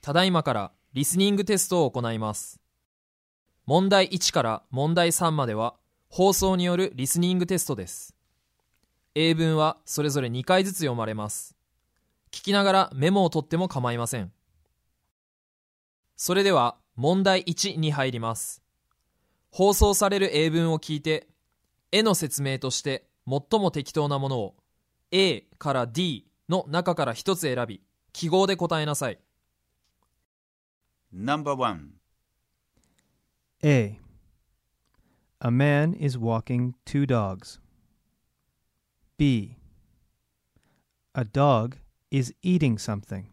ただいまからリスニングテストを行います。問題1から問題3までは放送によるリスニングテストです。英文はそれぞれ2回ずつ読まれます。聞きながらメモを取っても構いません。それでは問題1に入ります。放送される英文を聞いて、絵の説明として最も適当なものを A から D の中から一つ選び、記号で答えなさい。 No.1 A. A man is walking two dogs. B. A dog is eating something.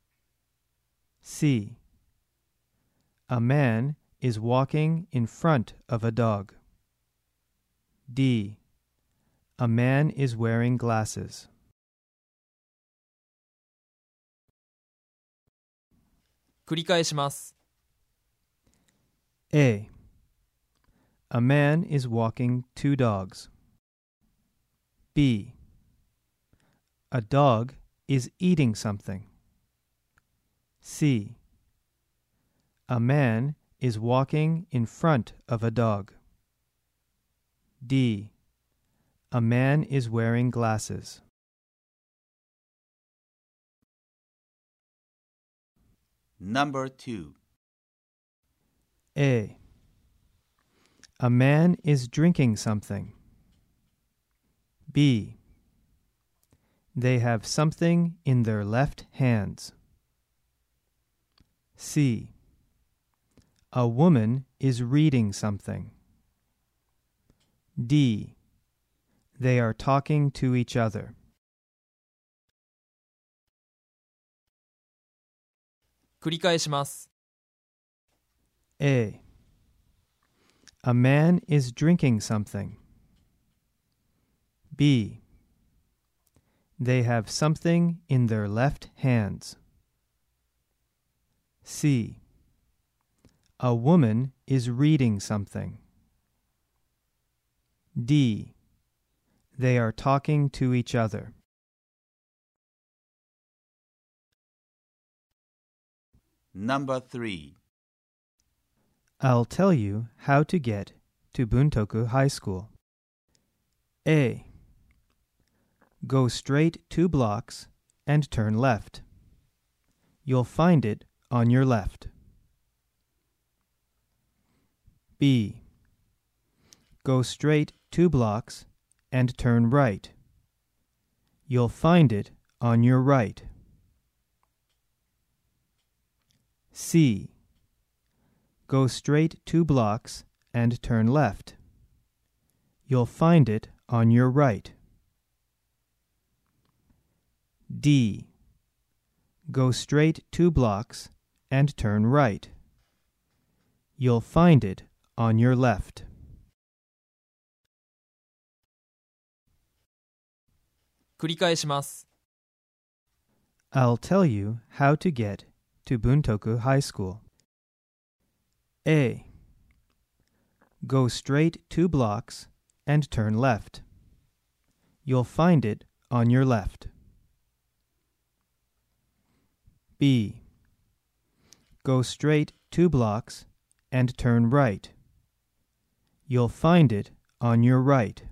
C. A man is walking in front of a dog. D. A man is wearing glasses. 繰り返します。 A. A man is walking two dogs. B. A dog is eating something. C. A man is walking in front of a dog. D. A man is wearing glasses. 2 A. A man is drinking something. B. They have something in their left hands. C. A woman is reading something. D. They are talking to each other. 繰り返します。 A. A man is drinking something. B. They have something in their left hands. C. A woman is reading something. D. They are talking to each other. No.3 I'll tell you how to get to Buntoku High School. A. Go straight 2 blocks and turn left. You'll find it on your left. B. Go straight 2 blocks and turn right. You'll find it on your right. C. Go straight 2 blocks and turn left. You'll find it on your right. D. Go straight 2 blocks and turn right. You'll find it on your left. 繰り返します。 I'll tell you how to get to Buntoku High School. A. Go straight 2 blocks and turn left. You'll find it on your left. B. Go straight 2 blocks and turn right. You'll find it on your right.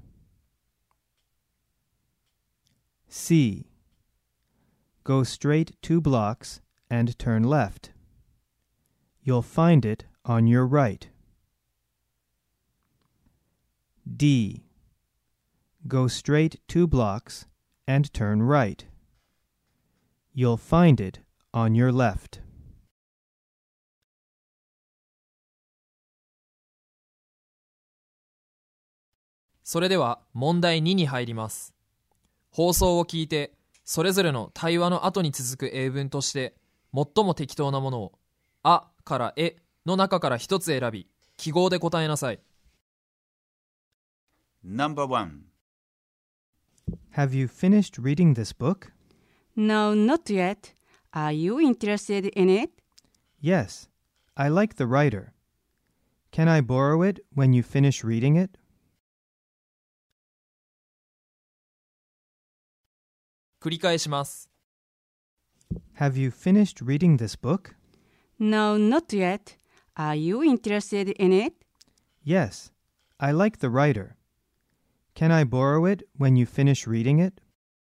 C. Go straight 2 blocks and turn left. You'll find it on your right. D. Go straight 2 blocks and turn right. You'll find it on your left. それでは問題2に入ります。放送を聞いて、それぞれの対話の後に続く英文として、最も適当なものを、あからえの中から一つ選び、記号で答えなさい。 No.1 Have you finished reading this book? No, not yet. Are you interested in it? Yes, I like the writer. Can I borrow it when you finish reading it? 繰り返します。 Have you finished reading this book? No, not yet. Are you interested in it? Yes, I like the writer. Can I borrow it when you finish reading it?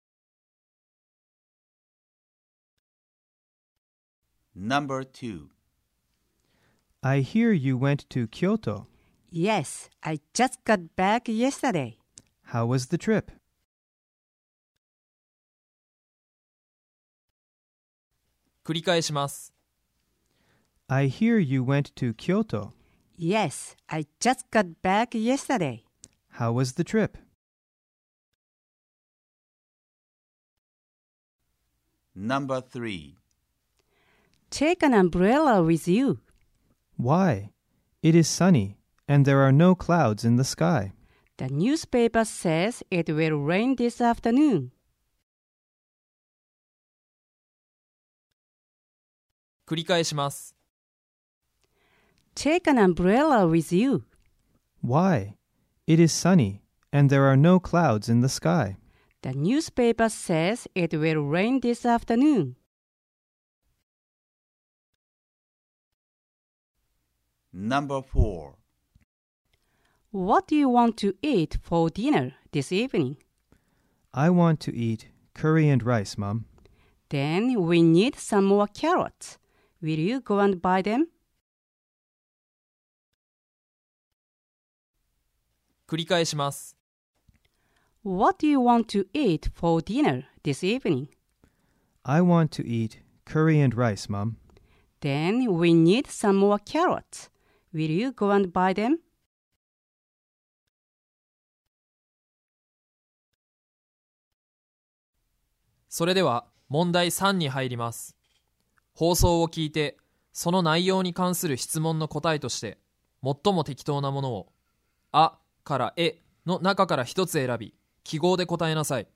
Number 2. I hear you went to Kyoto. Yes, I just got back yesterday. How was the trip? 繰り返します。 I hear you went to Kyoto. Yes, I just got back yesterday. How was the trip? Number 3. Take an umbrella with you. Why? It is sunny, and there are no clouds in the sky. The newspaper says it will rain this afternoon. 繰り返します。 Take an umbrella with you. Why? It is sunny, and there are no clouds in the sky. The newspaper says it will rain this afternoon. Number 4. What do you want to eat for dinner this evening? I want to eat curry and rice, Mom. Then we need some more carrots. Will you go and buy them? 繰り返します。 What do you want to eat for dinner this evening? I want to eat curry and rice, Mom. Then we need some more carrots. Will you go and buy them? それでは問題3に入ります。放送を聞いて、その内容に関する質問の答えとして、最も適当なものを、あからえの中から一つ選び、記号で答えなさい。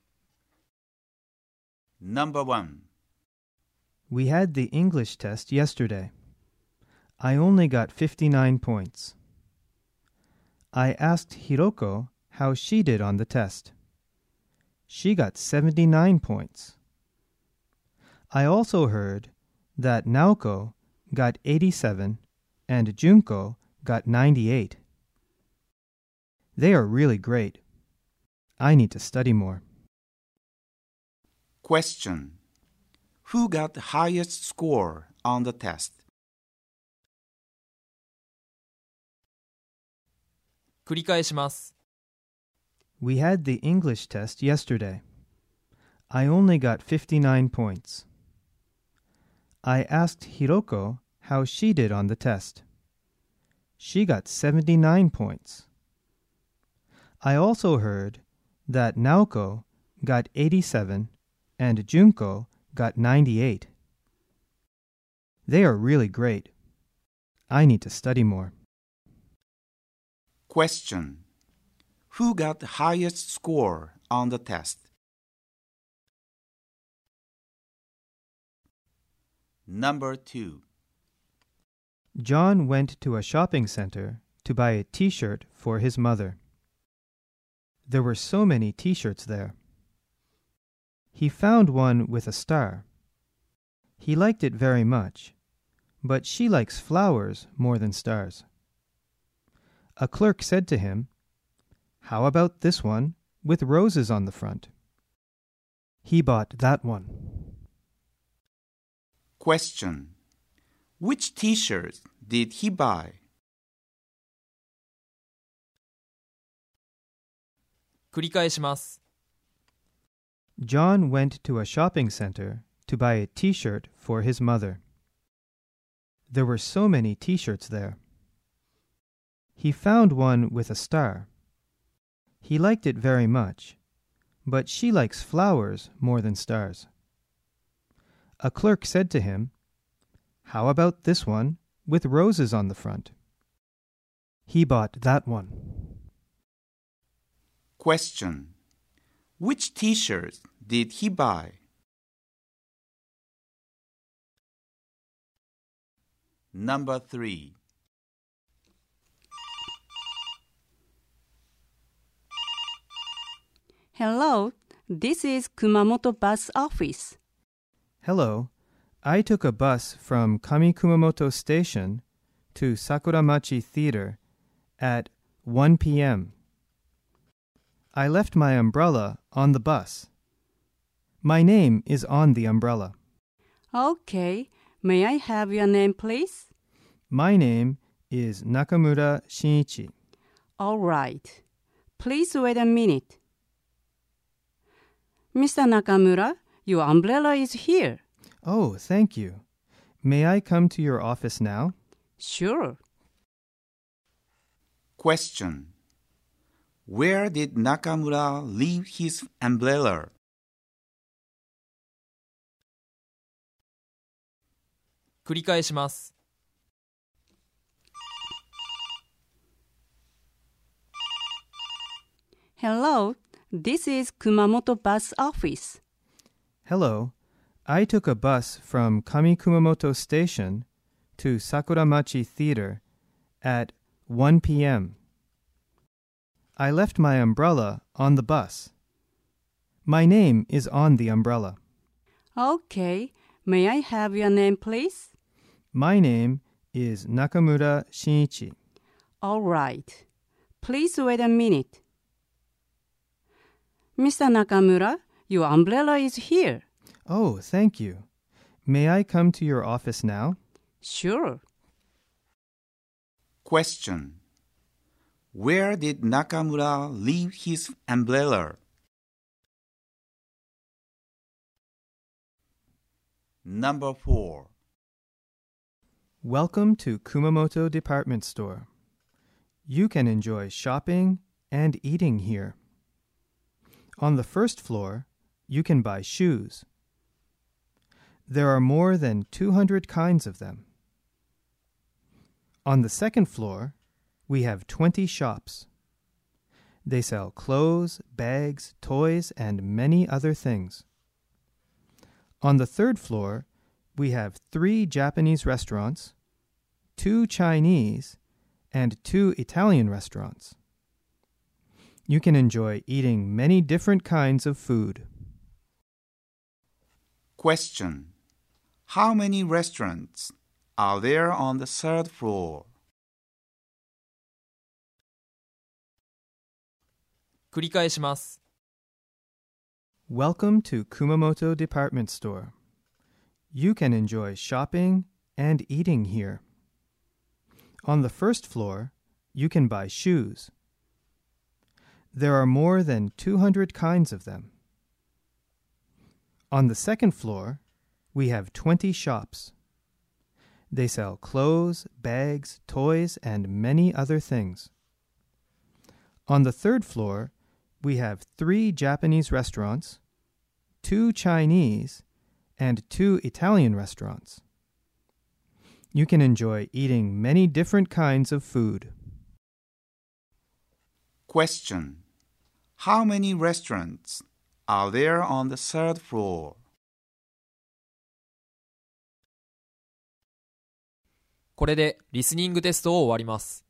Number 1. We had the English test yesterday. I only got 59 points. I asked Hiroko how she did on the test. She got 79 points. I also heard that Naoko got 87 and Junko got 98. They are really great. I need to study more. Question. Who got the highest score on the test? 繰り返します。 We had the English test yesterday. I only got 59 points. I asked Hiroko how she did on the test. She got 79 points. I also heard that Naoko got 87 and Junko got 98. They are really great. I need to study more. Question. Who got the highest score on the test? Number 2. John went to a shopping center to buy a t-shirt for his mother. There were so many t-shirts there. He found one with a star. He liked it very much, but she likes flowers more than stars. A clerk said to him, "How about this one with roses on the front?" He bought that one. Question. Which t-shirt did he buy? 繰り返します。 John went to a shopping center to buy a t-shirt for his mother. There were so many t-shirts there. He found one with a star. He liked it very much, but she likes flowers more than stars. A clerk said to him, "How about this one with roses on the front?" He bought that one. Question. Which t-shirt did he buy? Number 3. Hello, this is Kumamoto bus office. Hello, I took a bus from Kamikumamoto Station to Sakuramachi Theater at 1 p.m. I left my umbrella on the bus. My name is on the umbrella. Okay. May I have your name, please? My name is Nakamura Shinichi. All right. Please wait a minute. Mr. Nakamura, your umbrella is here. Oh, thank you. May I come to your office now? Sure. Question. Where did Nakamura leave his umbrella? 繰り返します。 Hello, this is Kumamoto Bus Office. Hello. I took a bus from Kamikumamoto Station to Sakuramachi Theater at 1 p.m. I left my umbrella on the bus. My name is on the umbrella. Okay. May I have your name, please? My name is Nakamura Shinichi. All right. Please wait a minute. Mr. Nakamura, your umbrella is here. Oh, thank you. May I come to your office now? Sure. Question. Where did Nakamura leave his umbrella? Number 4. Welcome to Kumamoto Department Store. You can enjoy shopping and eating here. On the first floor, you can buy shoes. There are more than 200 kinds of them. On the second floor, we have 20 shops. They sell clothes, bags, toys, and many other things. On the third floor, we have 3 Japanese restaurants, 2 Chinese, and 2 Italian restaurants. You can enjoy eating many different kinds of food. Question. How many restaurants are there on the third floor? 繰り返します。 Welcome to Kumamoto Department Store. You can enjoy shopping and eating here. On the first floor, you can buy shoes. There are more than 200 kinds of them. On the second floor, we have 20 shops. They sell clothes, bags, toys, and many other things. On the third floor, we have 3 Japanese restaurants, 2 Chinese, and 2 Italian restaurants. You can enjoy eating many different kinds of food. Question. How many restaurants are there on the third floor? これでリスニングテストを終わります。